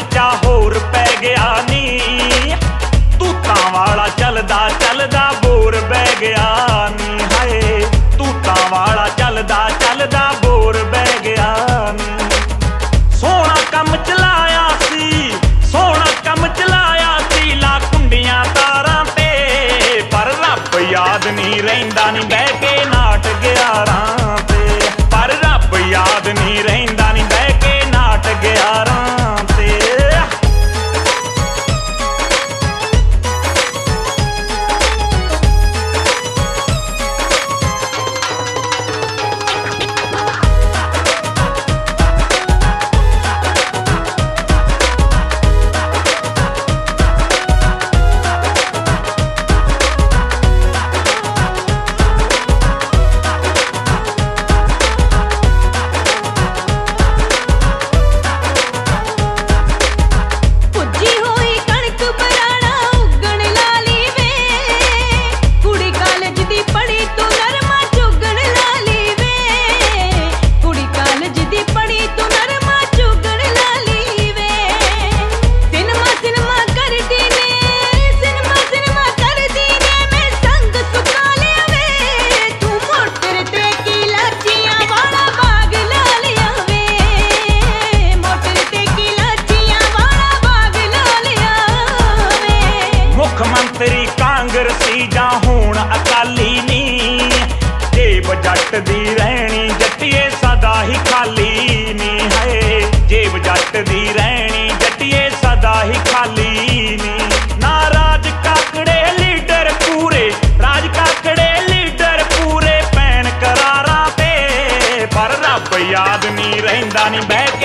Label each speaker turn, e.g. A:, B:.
A: खर्चा होर पै गया नी तूतां वाला चलदा चलदा बोर बह गया नी हाय तूतां वाला चलदा चलदा बोर बह गया नी सोहना कम चलाया सी सोहना कम चलाया सी ला कुंडियां तारां ते पर रब याद नहीं रहिंदा नी बह के नाट ग्यारां ते पर रब याद नहीं रहिंदा नी बह के नाट ग्यारां ते मुख्यमंत्री कांग्रेसी जां हुण अकाली नी जेब जट दी रहनी जट्टिए सदा ही खाली नी है जेब जट दी रहनी जट्टिए सदा ही खाली नी ना राज काकड़े लीडर पूरे राज काकड़े लीडर पूरे पैन करारां ते पर रब याद नहीं रहिंदा नी बह